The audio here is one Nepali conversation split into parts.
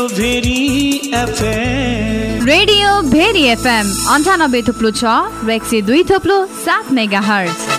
रेडियो भेरी एफएम 98.6 र 102.7 मेगाहर्ज।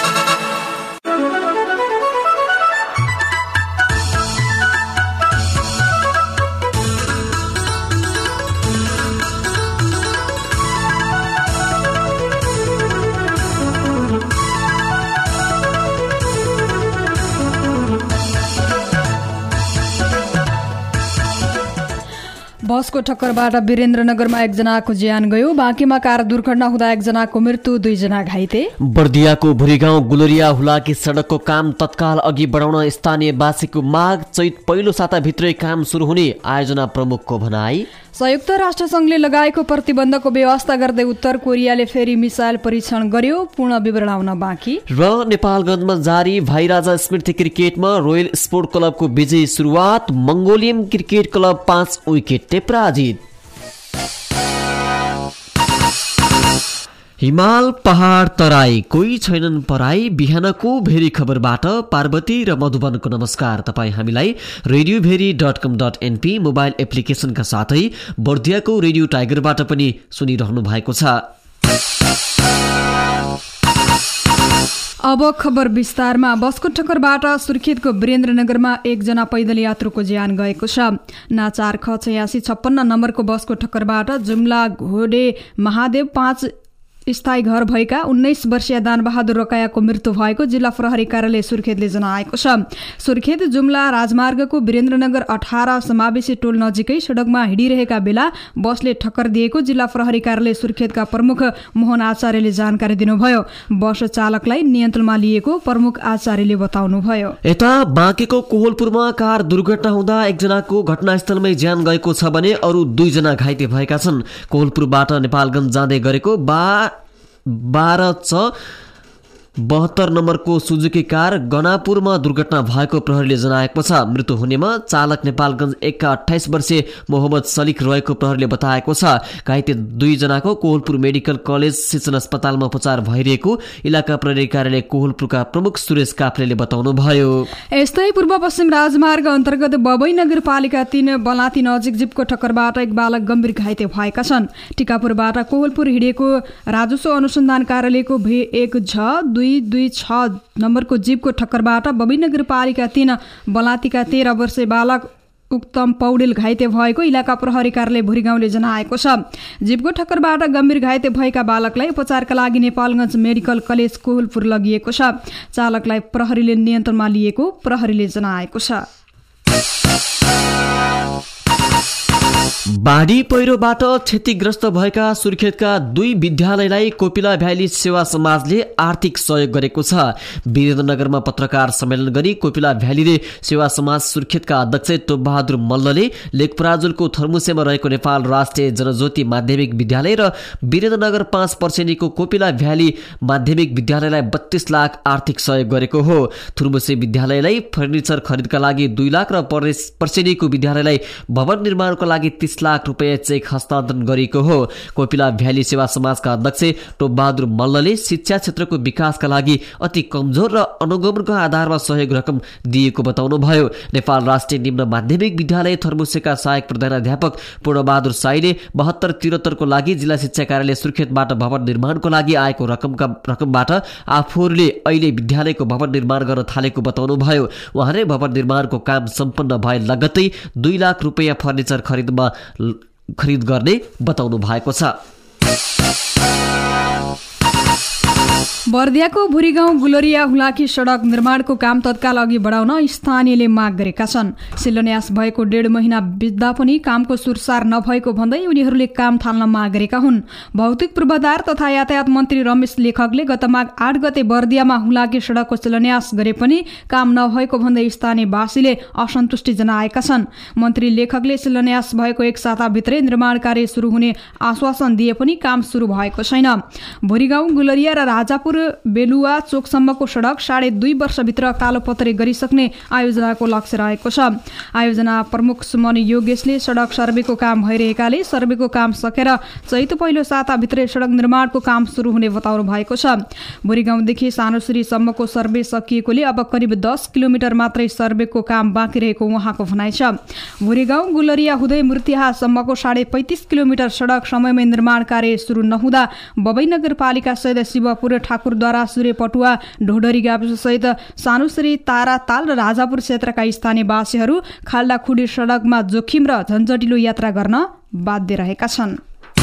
बसको ठक्करबाट वीरेन्द्रनगरमा एकजनाको ज्यान गयो। बाँकीमा कार दुर्घटना हुँदा एकजनाको मृत्यु, 2 जना घाइते। बर्दियाको भुरीगाउँ गुलोरिया हुलाकी सडकको काम तत्काल अघि बढाउन स्थानीयवासीको माग। चैत पहिलो साताभित्रै काम सुरु हुने आयोजना प्रमुखको भनाई। संयुक्त राष्ट्रसङ्घले लगाएको प्रतिबन्धको व्यवस्था गर्दै उत्तर कोरियाले फेरि मिसाइल परीक्षण गर्यो। पूर्ण विवरण आउन बाँकी। र नेपालगञ्जमा जारी भाइराजा स्मृति क्रिकेटमा रोयल स्पोर्ट क्लबको विजयी सुरुवात। मङ्गोलियम क्रिकेट क्लब 5 विकेटले पराजित। हिमाल पहाड तराई कोही छैनन् पराई। बिहानको भेरी खबरबाट पार्वती र मधुबनको नमस्कार। तपाईँ हामीलाई radioveri.com.np मोबाइल एप्लिकेसनका साथै बर्दियाको रेडियो टाइगरबाट पनि सुनिरहनु भएको छ। अब खबर विस्तारमा। बसको ठक्करबाट सुर्खेतको वीरेन्द्रनगरमा एकजना पैदल यात्रुको ज्यान गएको छ। नाचार ख 8656 नम्बरको बसको ठक्करबाट जुम्ला घोडे महादेव 5 स्थायी घर भएका 19 वर्षीय दानबहादुर रकायाको मृत्यु भएको जिल्ला प्रहरी कार्यालय सुर्खेतले जनाएको छ। सुर्खेत जुम्ला राजमार्गको वीरेन्द्रनगर 18 समावेशी टोल नजिकै सडकमा हिँडिरहेका बेला बसले ठक्कर दिएको जिल्ला प्रहरी कार्यालय सुर्खेतका प्रमुख मोहन आचार्यले जानकारी दिनुभयो। बस चालकलाई नियन्त्रणमा लिएको प्रमुख आचार्यले बताउनुभयो। यता बाँकेको कोहलपुरमा कार दुर्घटना हुँदा एकजनाको घटनास्थलमै ज्यान गएको छ भने अरू 2 जना घाइते भएका छन्। कोहलपुरबाट नेपालगञ्ज जाँदै गरेको 1272 नम्बरको सुजुकी कार गनापुरमा दुर्घटना भएको प्रहरीले जनाएको छ। मृत्यु हुनेमा चालक नेपालगञ्ज 1 का 28 वर्षीय मोहम्मद सलिक रहेको प्रहरीले बताएको छ। घाइते 2 जनाको कोहलपुर मेडिकल कलेज शिक्षण अस्पतालमा उपचार भइरहेको इलाका प्रहरी कार्यालय कोहलपुरका प्रमुख सुरेश काफ्लेले बताउनुभयो। यस्तै पूर्व पश्चिम राजमार्ग अन्तर्गत बबई नगरपालिका 3 बलाती नजिक जीपको ठक्करबाट एक बालक गम्भीर घाइते भएका छन्। टिकापुरबाट कोहलपुर हिँडेको राजस्व अनुसन्धान कार्यालयको V1J226 नम्बरको जीपको ठक्करबाट बबई नगरपालिका 3 बलातीका 13 वर्षीय बालक उत्तम पौडेल घाइते भएको इलाका प्रहरी कार्यालय भुरीगाउँले जनाएको छ। जीपको ठक्करबाट गम्भीर घाइते भएका बालकलाई उपचारका लागि नेपालगञ्ज मेडिकल कलेज कोहलपुर लगिएको छ। चालकलाई प्रहरीले नियन्त्रणमा लिएको प्रहरीले जनाएको छ। बाढी पहिरोबाट क्षतिग्रस्त भएका सुर्खेतका 2 विद्यालयलाई कोपिला भ्याली सेवा समाजले आर्थिक सहयोग गरेको छ। वीरेन्द्रनगरमा पत्रकार सम्मेलन गरी कोपिला भ्यालीले सेवा समाज सुर्खेतका अध्यक्ष टोपबहादुर मल्लले लेखपराजुलको थर्मुसेमा रहेको नेपाल राष्ट्रिय जनज्योति माध्यमिक विद्यालय र वीरेन्द्रनगर 5 पर्सेनीको कोपिला भ्याली माध्यमिक विद्यालयलाई 32 लाख आर्थिक सहयोग गरेको हो। थर्मुसे विद्यालयलाई फर्निचर खरिदका लागि 2 लाख र पर्सेनीको विद्यालयलाई भवन निर्माणको लागि 30 लाख रुपैयाँ चेक हस्तान्तरण गरिएको हो। कोपिला भ्याली सेवा समाजका अध्यक्ष टोपबहादुर मल्लले शिक्षा क्षेत्रको विकासका लागि अति कमजोर र अनुगमनको आधारमा सहयोग रकम दिएको बताउनुभयो। नेपाल राष्ट्रिय निम्न माध्यमिक विद्यालय थर्मुसेका सहायक प्रधानाध्यापक पूर्णबहादुर साईले 72-73 को लागि जिल्ला शिक्षा कार्यालय सुर्खेतबाट भवन निर्माणको लागि आएको रकमबाट आफूहरूले अहिले विद्यालयको भवन निर्माण गर्न थालेको बताउनुभयो। उहाँले भवन निर्माणको काम सम्पन्न भए लगत्तै 2 लाख रुपैयाँ फर्निचर खरिद गर्ने बताउनु भएको छ। बर्दियाको भुरीगाउँ गुलोरिया हुलाकी सडक निर्माणको काम तत्काल अघि बढाउन स्थानीयले माग गरेका छन्। शिलान्यास भएको 1.5 महिना बित्दा पनि कामको सुरसार नभएको भन्दै उनीहरूले काम थाल्न माग गरेका हुन्। भौतिक पूर्वाधार तथा यातायात मन्त्री रमेश लेखकले गत माघ 8 गते बर्दियामा हुलाकी सडकको शिलान्यास गरे पनि काम नभएको भन्दै स्थानीयवासीले असन्तुष्टि जनाएका छन्। मन्त्री लेखकले शिलान्यास भएको 1 साताभित्रै निर्माण कार्य सुरु हुने आश्वासन दिए पनि काम सुरु भएको छैन। भुरीगाउँ गुलोरिया र राजा राजापुर बेलुवा चोकसम्मको सडक 2.5 वर्षभित्र कालोपत्रे गरिसक्ने आयोजनाको लक्ष्य रहेको छ। आयोजना प्रमुख सुमन योगेशले सडक सर्वेको काम भइरहेकाले सर्वेको काम सकेर चैत पहिलो साताभित्रै सडक निर्माणको काम सुरु हुने बताउनु भएको छ। भुरीगाउँदेखि सानुसुरीसम्मको सर्वे सकिएकोले अब करिब 10 किलोमिटर मात्रै सर्वेको काम बाँकी रहेको उहाँको भनाइ छ। भुरीगाउँ गुलरिया हुँदै मूर्तिहासम्मको 35.5 किलोमिटर सडक समयमै निर्माण कार्य सुरु नहुँदा बबई नगरपालिका सहित शिवपुर ठाकुरद्वारा सूर्यपटुवा ढोडरी गाविस सहित सानुसरी ताराताल र राजापुर क्षेत्रका स्थानीयवासीहरू खाल्डाखुडी सडकमा जोखिम र झन्झटिलो यात्रा गर्न बाध्य रहेका छन्।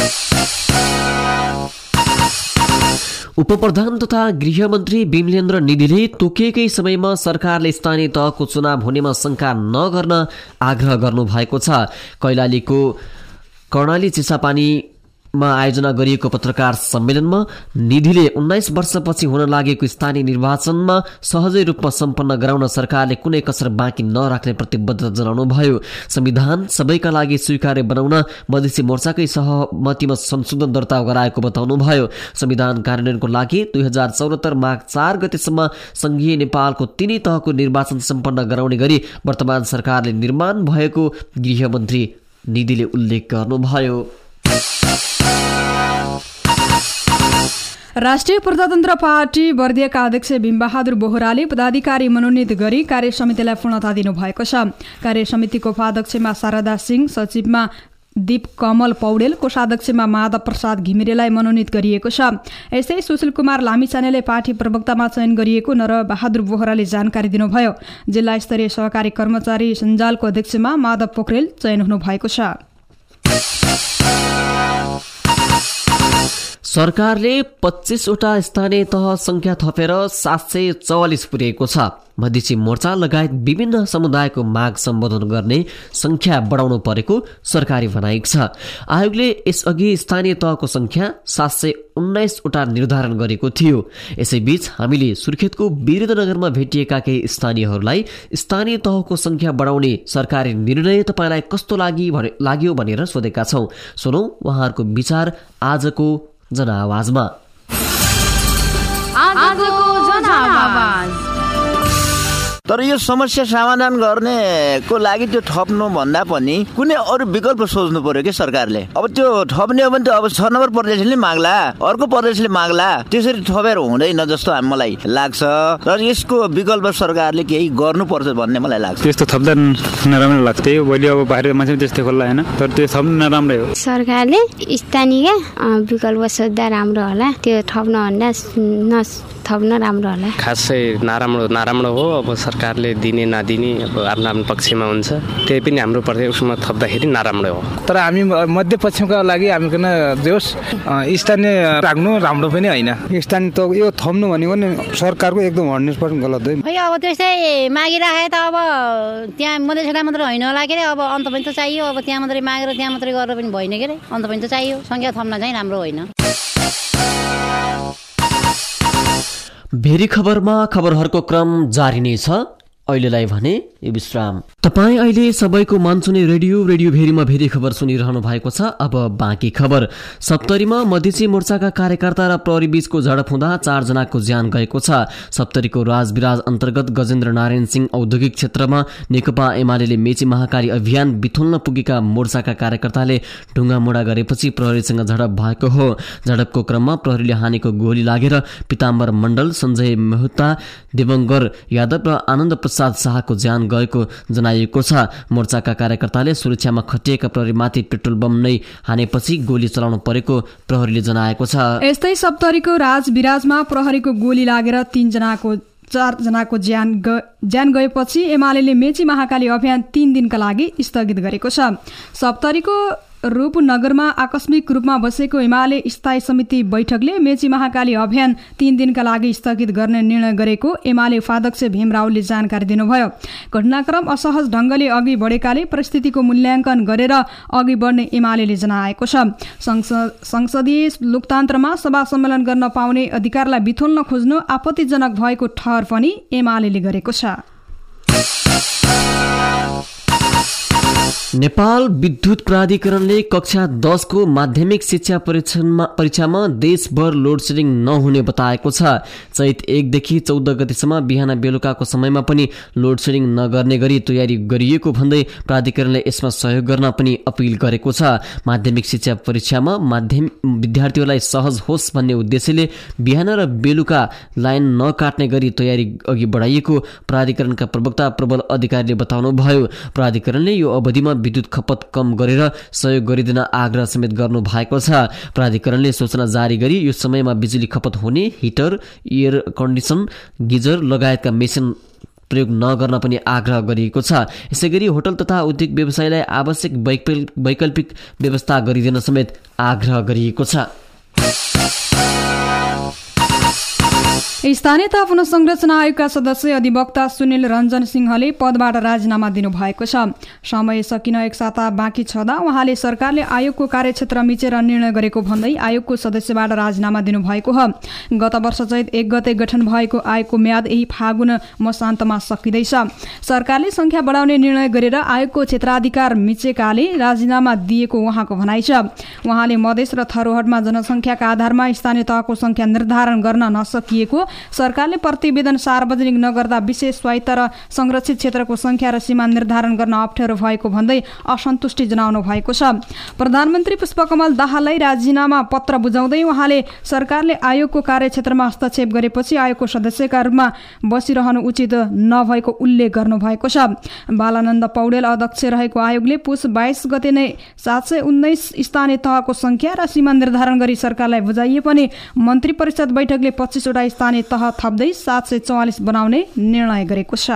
उपप्रधान तथा गृहमन्त्री विमलेन्द्र निधिले तोकिएकै समयमा सरकारले स्थानीय तहको चुनाव हुनेमा शंका नगर्न आग्रह गर्नुभएको छ। कैलालीको कर्णाली चिसापानीमा आयोजना गरिएको पत्रकार सम्मेलनमा निधिले 19 वर्षपछि हुन लागेको स्थानीय निर्वाचनमा सहजै रूपमा सम्पन्न गराउन सरकारले कुनै कसर बाँकी नराख्ने प्रतिबद्धता जनाउनुभयो। संविधान सबैका लागि स्वीकार्य बनाउन मधेसी मोर्चाकै सहमतिमा संशोधन दर्ता गराएको बताउनुभयो। संविधान कार्यान्वयनको लागि 2074 माघ 4 गतेसम्म संघीय नेपालको तिनै तहको निर्वाचन सम्पन्न गराउने गरी वर्तमान सरकारले निर्माण भएको गृहमन्त्री निधिले उल्लेख गर्नुभयो। राष्ट्रिय प्रजातन्त्र पार्टी बर्दियाका अध्यक्ष भीमबहादुर बोहराले पदाधिकारी मनोनित गरी कार्य समितिलाई पूर्णता दिनुभएको छ। कार्य समितिको उपाध्यक्षमा शारदा सिंह, सचिवमा दीप कमल पौडेल, कोषाध्यक्षमा माधव प्रसाद घिमिरेलाई मनोनित गरिएको छ। यसै सुशील कुमार लामिछानेले पार्टी प्रवक्तामा चयन गरिएको नरबहादुर बोहराले जानकारी दिनुभयो। जिल्ला स्तरीय सहकारी कर्मचारी सञ्जालको अध्यक्षमा माधव पोखरेल चयन हुनुभएको छ। सरकारले 25 वटा स्थानीय तह संख्या थपेर 744 पुर्याएको छ। मधेसी मोर्चा लगायत विभिन्न समुदायको माग सम्बोधन गर्ने संख्या बढाउनु परेको सरकारी भनाइक छ। आयोगले यसअघि स्थानीय तहको संख्या 719 वटा निर्धारण गरेको थियो। यसैबीच हामीले सुर्खेतको वीरनगरमा भेटिएका केही स्थानीयहरूलाई स्थानीय तहको संख्या बढाउने सरकारी निर्णय तपाईँलाई कस्तो लाग्यो भनेर सोधेका छौं। सुनौ उहाँहरूको विचार आजको जनआवाजमा। तर यो समस्या समाधान गर्नेको लागि त्यो थप्नु भन्दा पनि कुनै अरू विकल्प सोच्नु पर्यो कि सरकारले। अब त्यो थप्ने हो भने त अब 6 नम्बर प्रदेशले माग्ला, अर्को प्रदेशले माग्ला, त्यसरी थपेर हुँदैन जस्तो मलाई लाग्छ। र यसको विकल्प सरकारले केही गर्नुपर्छ भन्ने मलाई लाग्छ। त्यस्तो थप्दा नराम्रो लाग्थ्यो। भोलि अब बाहिर मान्छे त्यस्तै खोल्ला हैन, तर त्यो थप्नु नराम्रै हो। सरकारले स्थानीय विकल्प सोच्दा राम्रो होला, त्यो थप्न भन्दा थप्न राम्रो होला। खासै नराम्रो हो। अब सरकारले दिने नदिने अब आफ्नो आफ्नो पक्षमा हुन्छ, त्यही पनि हाम्रो प्रति उसमा थप्दाखेरि नराम्रो हो। तर हामी मध्यपक्षका लागि हामी किन जोस स्थानीय राख्नु राम्रो पनि होइन। स्थानीय त यो थप्नु भनेको नि सरकारको एकदम 100% गलत हो। खै अब त्यस्तै मागिराखे त अब त्यहाँ मधेसलाई मात्रै होइन होला के अरे, अब अन्त पनि त चाहियो। अब त्यहाँ मात्रै मागेर त्यहाँ मात्रै गरेर पनि भएन के अरे, अन्त पनि त चाहियो। संख्या थप्न चाहिँ राम्रो होइन। भेरी खबरमा खबरहरूको क्रम जारी नै छ। अहिलेलाई भने यो विश्राम। तपाईँ अहिले सबैको मन सुने रेडियो भेरीमा भेरी खबर सुनिरहनु भएको छ। अब बाँकी खबर। सप्तरीमा मधेसी मोर्चाका कार्यकर्ता र प्रहरी बीचको झडप हुँदा 4 जनाको ज्यान गएको छ। सप्तरीको राजविराज अन्तर्गत गजेन्द्र नारायण सिंह औद्योगिक क्षेत्रमा नेकपा एमाले मेची महाकाली अभियान बिथुल्न पुगेका मोर्चाका कार्यकर्ताले ढुङ्गामुढा गरेपछि प्रहरीसँग झडप भएको हो। झडपको क्रममा प्रहरीले हानेको गोली लागेर पिताम्बर मण्डल, सञ्जय मेहता, देवङ्गर यादव र आनन्द प्रसाद शाहको ज्यान गएको जनाइएको छ। मोर्चाका कार्यकर्ताले सुरक्षामा खटिएका प्रहरीमाथि पेट्रोल बम नै हानेपछि गोली चलाउनु परेको प्रहरीले जनाएको छ। यस्तै सप्तरीको राजविराजमा प्रहरीको गोली लागेर 4 जनाको ज्यान गएपछि एमाले मेची महाकाली अभियान 3 दिनका लागि स्थगित गरेको छ। सप्तरीको रूपनगरमा आकस्मिक रूपमा बसेको एमाले स्थायी समिति बैठकले मेची महाकाली अभियान 3 दिनका लागि स्थगित गर्ने निर्णय गरेको एमाले उपाध्यक्ष भीम रावलले जानकारी दिनुभयो। घटनाक्रम असहज ढंगले अघि बढेकाले परिस्थितिको मूल्याङ्कन गरेर अघि बढ्ने एमाले जनाएको छ। संसदीय लोकतन्त्रमा सभा सम्मेलन गर्न पाउने अधिकारलाई बिथोल्न खोज्नु आपत्तिजनक भएको ठहर पनि एमाले गरेको छ। नेपाल विद्युत प्राधिकरणले कक्षा 10 को माध्यमिक शिक्षा परीक्षामा देशभर लोडसेडिङ नहुने बताएको छ। चैत 1 देखि 14 गतेसम्म बिहान बेलुकाको समयमा पनि लोडसेडिङ नगर्ने गरी तयारी गरिएको भन्दै प्राधिकरणले यसमा सहयोग गर्न पनि अपिल गरेको छ। माध्यमिक शिक्षा परीक्षामा विद्यार्थीहरूलाई सहज होस् भन्ने उद्देश्यले बिहान र बेलुका लाइन नकाट्ने गरी तयारी अघि बढाइएको प्राधिकरणका प्रवक्ता प्रबल अधिकारीले बताउनुभयो। प्राधिकरणले यो अवधिमा विद्युत खपत कम गरेर सहयोग गरिदिन आग्रह समेत गर्नु भएको छ। प्राधिकरणले सूचना जारी गरी यो समयमा बिजुली खपत हुने हिटर, एयर कन्डिसन, गिजर लगायतका मेसिन प्रयोग नगर्न पनि आग्रह गरिएको छ। यसैगरी होटल तथा उद्योग व्यवसायलाई आवश्यक वैकल्पिक व्यवस्था गरिदिन समेत आग्रह गरिएको छ। स्थानीय तह पुनर्संरचना आयोगका सदस्य अधिवक्ता सुनिल रञ्जन सिंहले पदबाट राजीनामा दिनुभएको छ। समय सकिन 1 साता बाँकी छँदा उहाँले सरकारले आयोगको कार्यक्षेत्र मिचेर निर्णय गरेको भन्दै आयोगको सदस्यबाट राजीनामा दिनुभएको हो। गत वर्ष चैत 1 गते गठन भएको आयोगको म्याद यही फागुन मसान्तमा सकिँदैछ। सरकारले संख्या बढाउने निर्णय गरेर आयोगको क्षेत्राधिकार मिचेकाले राजीनामा दिएको उहाँको भनाइ छ। उहाँले मधेस र थरोहटमा जनसंख्याका आधारमा स्थानीय तहको संख्या निर्धारण गर्न नसकिएको, सरकारले प्रतिवेदन सार्वजनिक नगर्दा विशेष स्वायत्त र संरक्षित क्षेत्रको संख्या र सीमा निर्धारण गर्न अप्ठ्यारो भएको भन्दै असन्तुष्टि जनाउनु भएको छ। प्रधानमन्त्री पुष्पकमल दाहाललाई राजीनामा पत्र बुझाउँदै उहाँले सरकारले आयोगको कार्यक्षेत्रमा हस्तक्षेप गरेपछि आयोगको सदस्यका रूपमा बसिरहनु उचित नभएको उल्लेख गर्नुभएको छ। बालानन्द पौडेल अध्यक्ष रहेको आयोगले पुस 22 गते नै 719 स्थानीय तहको संख्या र सीमा निर्धारण गरी सरकारलाई बुझाइए पनि मन्त्री परिषद बैठकले 25 वटा स्थानीय तह थप्दै 744 बनाउने निर्णय गरेको छ।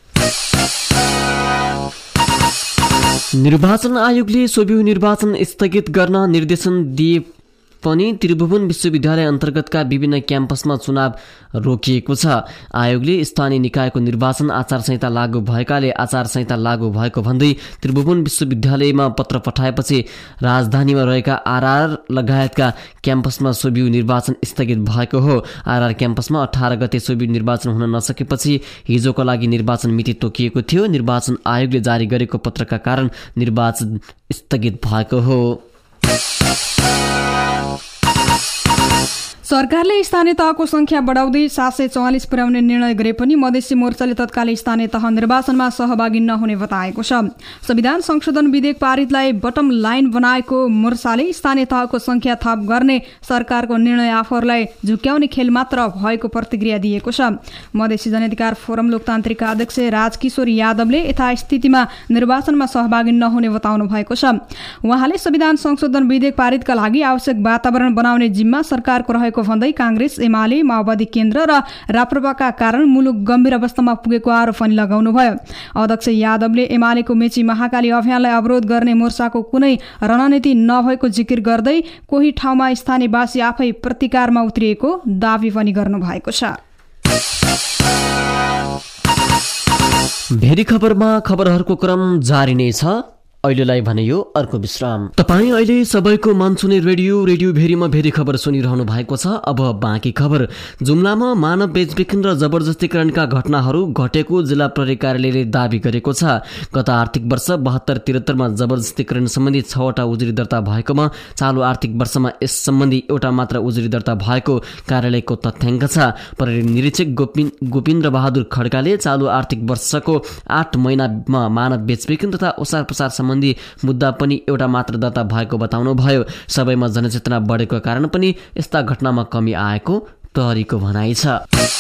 निर्वाचन आयोगले सोभियु निर्वाचन स्थगित गर्न निर्देशन दिए पनि त्रिभुवन विश्वविद्यालय अन्तर्गतका विभिन्न क्याम्पसमा चुनाव रोकिएको छ। आयोगले स्थानीय निकायको निर्वाचन आचार संहिता लागू भएकाले आचार संहिता लागू भएको भन्दै त्रिभुवन विश्वविद्यालयमा पत्र पठाएपछि राजधानीमा रहेका आरआर लगायतका क्याम्पसमा सोभियु निर्वाचन स्थगित भएको हो। आरआर क्याम्पसमा 18 गते सोभियु निर्वाचन हुन नसकेपछि हिजोको लागि निर्वाचन मिति तोकिएको थियो। निर्वाचन आयोगले जारी गरेको पत्रका कारण निर्वाचन स्थगित भएको हो। सरकारले स्थानीय तहको संख्या बढाउँदै 744 पुर्याउने निर्णय गरे पनि मधेसी मोर्चाले तत्काल स्थानीय तह निर्वाचनमा सहभागी नहुने बताएको छ। संविधान संशोधन विधेयक पारितलाई बटम लाइन बनाएको मोर्चाले स्थानीय तहको संख्या थप गर्ने सरकारको निर्णय आफूहरूलाई झुक्याउने खेल मात्र भएको प्रतिक्रिया दिएको छ। मधेसी जनाधिकार फोरम लोकतान्त्रिकका अध्यक्ष राजकिशोर यादवले यथास्थितिमा निर्वाचनमा सहभागी नहुने बताउनु भएको छ। उहाँले संविधान संशोधन विधेयक पारितका लागि आवश्यक वातावरण बनाउने जिम्मा सरकारको रहेको भन्दै कांग्रेस, एमाले, माओवादी केन्द्र र राप्रपाका कारण मुलुक गम्भीर अवस्थामा पुगेको आरोप पनि लगाउनुभयो। अध्यक्ष यादवले एमालेको मेची महाकाली अभियानलाई अवरोध गर्ने मोर्चाको कुनै रणनीति नभएको जिकिर गर्दै कोही ठाउँमा स्थानीयवासी आफै प्रतिकारमा उत्रिएको दावी पनि गर्नुभएको छ। भेरी खबरमा खबरहरूको क्रम जारी नै छ। अहिलेलाई भने यो अर्को विश्राम। तपाईँ अहिले सबैको मन छुने रेडियो भेरीमा भेरी खबर सुनिरहनु भएको छ। अब बाँकी खबर। जुम्लामा मानव बेचबिखन र जबरजस्तीकरणका घटनाहरू घटेको जिल्ला प्रहरी कार्यालयले दावी गरेको छ। गत आर्थिक वर्ष 72-73 मा जबरजस्तीकरण सम्बन्धी 6 वटा उजुरी दर्ता भएकोमा चालु आर्थिक वर्षमा यस सम्बन्धी एउटा मात्र उजुरी दर्ता भएको कार्यालयको तथ्याङ्क छ। प्रहरी निरीक्षक गोविन्द्र बहादुर खड्काले चालु आर्थिक वर्षको 8 महिनामा मानव बेचबिखन तथा ओसार पसार मुद्दा पनि एउटा मात्र दर्ता भएको बताउनुभयो। सबैमा जनचेतना बढेको कारण पनि यस्ता घटनामा कमी आएको प्रहरीको भनाइ छ।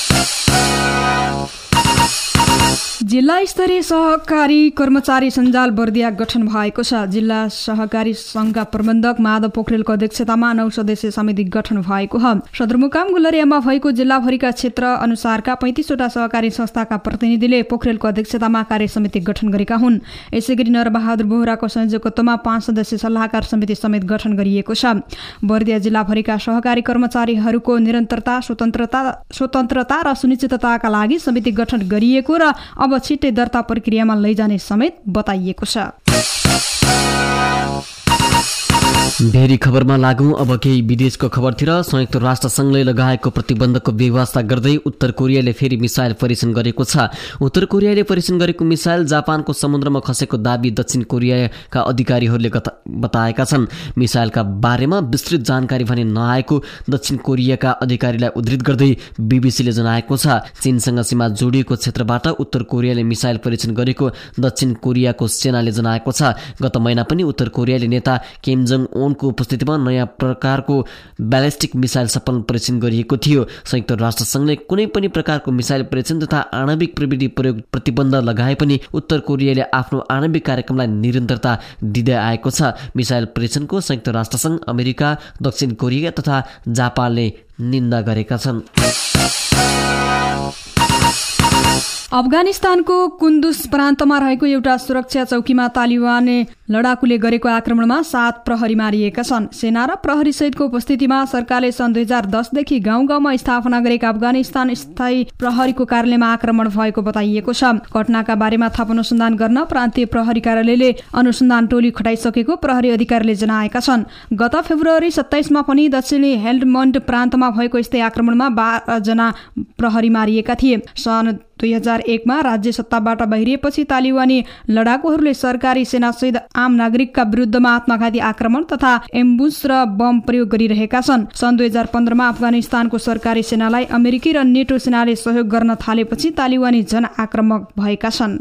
जिल्ला स्तरीय सहकारी कर्मचारी सञ्जाल बर्दिया गठन भएको छ। जिल्ला सहकारी संघका प्रबन्धक माधव पोखरेलको अध्यक्षतामा 9 सदस्यीय समिति गठन भएको हो। सदरमुकाम गुलरियामा भएको जिल्लाभरिका क्षेत्र अनुसारका 35 वटा सहकारी संस्थाका प्रतिनिधिले पोखरेलको अध्यक्षतामा कार्य समिति गठन गरेका हुन्। यसैगरी नरबहादुर बोहराको संयोजकत्वमा 5 सदस्यीय सल्लाहकार समिति समेत गठन गरिएको छ। बर्दिया जिल्लाभरिका सहकारी कर्मचारीहरूको निरन्तरता, स्वतन्त्रता र सुनिश्चितताका लागि समिति गठन गरिएको र अब छिट्टै दर्ता प्रक्रियामा लैजाने समेत बताइएको छ। भेरी खबरमा लागौं अब केही विदेशको खबरतिर। संयुक्त राष्ट्र संघले लगाएको प्रतिबन्धको व्यवस्था गर्दै उत्तर कोरियाले फेरि मिसाइल परीक्षण गरेको छ। उत्तर कोरियाले परीक्षण गरेको मिसाइल जापानको समुद्रमा खसेको दाबी दक्षिण कोरियाका अधिकारीहरूले बताएका छन्। मिसाइलका बारेमा विस्तृत जानकारी भने नआएको दक्षिण कोरियाका अधिकारीलाई उद्धृत गर्दै बीबीसीले जनाएको छ। चीनसँग सीमा जोडिएको क्षेत्रबाट उत्तर कोरियाले मिसाइल परीक्षण गरेको दक्षिण कोरियाको सेनाले जनाएको छ। गत महिना पनि उत्तर कोरियाले नेता किम जोङ उनको उपस्थितिमा नयाँ प्रकारको ब्यालिस्टिक मिसाइल सफल परीक्षण गरिएको थियो। संयुक्त राष्ट्र संघले कुनै पनि प्रकारको मिसाइल परीक्षण तथा आणविक प्रविधि प्रयोग प्रतिबन्ध लगाए पनि उत्तर कोरियाले आफ्नो आणविक कार्यक्रमलाई निरन्तरता दिँदै आएको छ। मिसाइल परीक्षणको संयुक्त राष्ट्र संघ, अमेरिका, दक्षिण कोरिया तथा जापानले निन्दा गरेका छन्। अफगानिस्तानको कुन्दुज प्रान्तमा रहेको एउटा सुरक्षा चौकीमा तालिबान लडाकुले गरेको आक्रमणमा 7 प्रहरी मारिएका छन्। सेना र प्रहरी सहितको उपस्थितिमा सरकारले सन् 2010 देखि गाउँ गाउँमा स्थापना गरेका अफगानिस्तान स्थायी प्रहरीको कार्यालयमा आक्रमण भएको बताइएको छ। घटनाका बारेमा थप अनुसन्धान गर्न प्रान्तीय प्रहरी कार्यालयले अनुसन्धान टोली खटाइसकेको प्रहरी अधिकारीले जनाएका छन्। गत फेब्रुअरी 27 पनि दक्षिणी हेल्मण्ड प्रान्तमा भएको यस्तै आक्रमणमा 12 जना प्रहरी मारिएका थिए। सन् 2001 मा राज्य सत्ताबाट बाहिरिएपछि तालिबानी लडाकुहरूले सरकारी सेनासहित आम नागरिकका विरुद्धमा आत्मघाती आक्रमण तथा एम्बुस र बम प्रयोग गरिरहेका छन्। सन् 2015 मा अफगानिस्तानको सरकारी सेनालाई अमेरिकी र नेटो सेनाले सहयोग गर्न थालेपछि तालिबानी जन आक्रमक भएका छन्।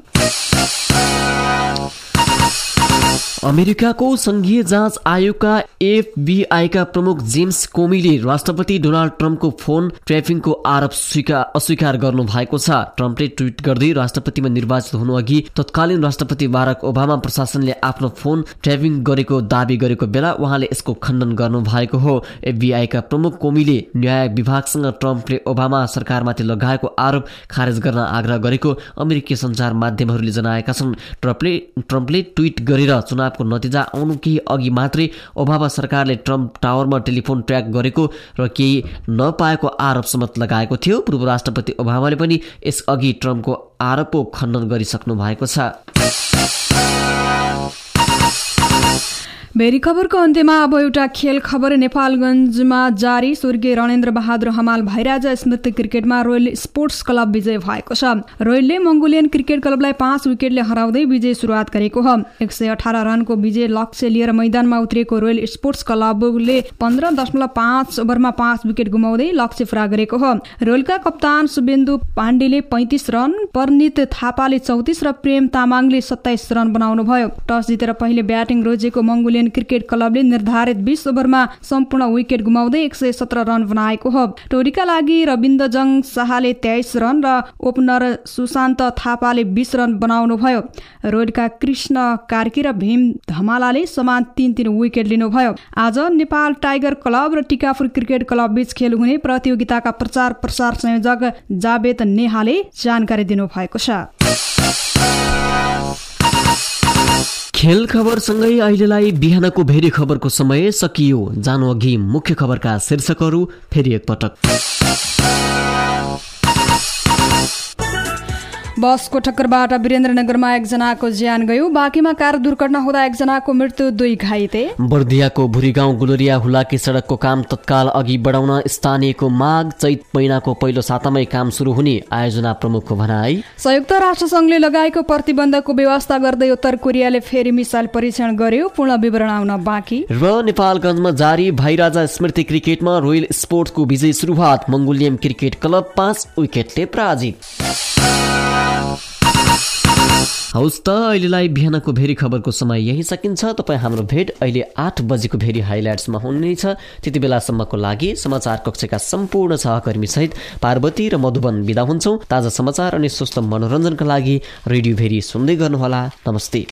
अमेरिकाको संघीय जाँच आयोगका एफबीआईका प्रमुख जेम्स कोमीले राष्ट्रपति डोनाल्ड ट्रम्पको फोन ट्र्यापिङको आरोप अस्वीकार गर्नु भएको छ। ट्रम्पले ट्विट गर्दै राष्ट्रपतिमा निर्वाचित हुनुअघि तत्कालीन राष्ट्रपति बाराक ओबामा प्रशासनले आफ्नो फोन ट्र्यापिङ गरेको दावी गरेको बेला उहाँले यसको खण्डन गर्नु भएको हो। एफबीआईका प्रमुख कोमीले न्याय विभागसँग ट्रम्पले ओबामा सरकारमाथि लगाएको आरोप खारेज गर्न आग्रह गरेको अमेरिकी सञ्चार माध्यमहरूले जनाएका छन्। ट्रम्पले ट्विट गरेर चुनावको नतिजा आउनु केही अघि मात्रै ओबामा सरकारले ट्रम्प टावरमा टेलिफोन ट्र्याक गरेको र केही नपाएको आरोप समेत लगाएको थियो। पूर्व राष्ट्रपति ओबामाले पनि यसअघि ट्रम्पको आरोपको खण्डन गरिसक्नु भएको छ। भेरी खबरको अन्त्यमा अब एउटा खेल खबर। नेपालगञ्जमा जारी स्वर्गीय रणेन्द्र बहादुर हमाल भाइराजा स्मृति क्रिकेटमा रोयल स्पोर्ट्स क्लब विजय भएको छ। रोयलले मङ्गोलियन क्रिकेट क्लबलाई 5 विकेटले हराउँदै विजय सुरुवात गरेको हो। 118 रनको विजय लक्ष्य लिएर मैदानमा उत्रिएको रोयल स्पोर्ट्स क्लबले 15.5 ओभरमा 5 विकेट गुमाउँदै लक्ष्य पूरा गरेको हो। रोयलका कप्तान शुभेन्दु पाण्डेले 35 रन, परनित थापाले 34 र प्रेम तामाङले 27 रन बनाउनुभयो। टस जितेर पहिले ब्याटिङ रोजेको मङ्गोलियन क्रिकेट क्लबले निर्धारित 20 ओभरमा सम्पूर्ण विकेट गुमाउँदै 117 रन बनाएको हो। टोलीका लागि रविन्द्रजङ शाहले 23 रन र ओपनर सुशान्त थापाले 20 रन बनाउनुभयो। रोयलका कृष्ण कार्की र भीम धमालाले समान 3-3 विकेट लिनुभयो। आज नेपाल टाइगर क्लब र टिकापुर क्रिकेट क्लब बीच खेल हुने प्रतियोगिताका प्रचार प्रसार संयोजक जावेद नेहाले जानकारी दिनुभएको छ। खेल खबरसँगै अहिलेलाई बिहानको भेरी खबरको समय सकियो। जानु अघि मुख्य खबरका शीर्षकहरू फेरि एकपटक। बसको ठक्करबाट वीरेन्द्रनगरमा 1 जनाको ज्यान गयो। बाँकीमा कार दुर्घटना हुँदा 1 जनाको मृत्यु, 2 घाइते। बर्दियाको भुरीगाउँ गुलोरिया हुलाकी सडकको काम तत्काल अघि बढाउन स्थानीयको माग। चैत महिनाको पहिलो सातामै काम सुरु हुने आयोजना प्रमुखको भनाई। संयुक्त राष्ट्र संघले लगाएको प्रतिबन्धको व्यवस्था गर्दै उत्तर कोरियाले फेरि मिसाइल परीक्षण गर्यो। पूर्ण विवरण आउन बाँकी। र नेपालगञ्जमा जारी भाइराजा स्मृति क्रिकेटमा रोयल स्पोर्ट्सको विजय सुरुवात। मङ्गोलियन क्रिकेट क्लब 5 विकेटले पराजित। हौस् त अहिलेलाई बिहानको भेरी खबरको समय यही सकिन्छ। तपाईँ हाम्रो भेट अहिले 8 बजेको भेरी हाइलाइट्समा हुनेछ। त्यति बेलासम्मको लागि समाचार कक्षका सम्पूर्ण सहकर्मी सहित पार्वती र मधुबन बिदा हुन्छौँ। ताजा समाचार अनि स्वस्थ मनोरञ्जनका लागि रेडियो भेरी सुन्दै गर्नुहोला। नमस्ते।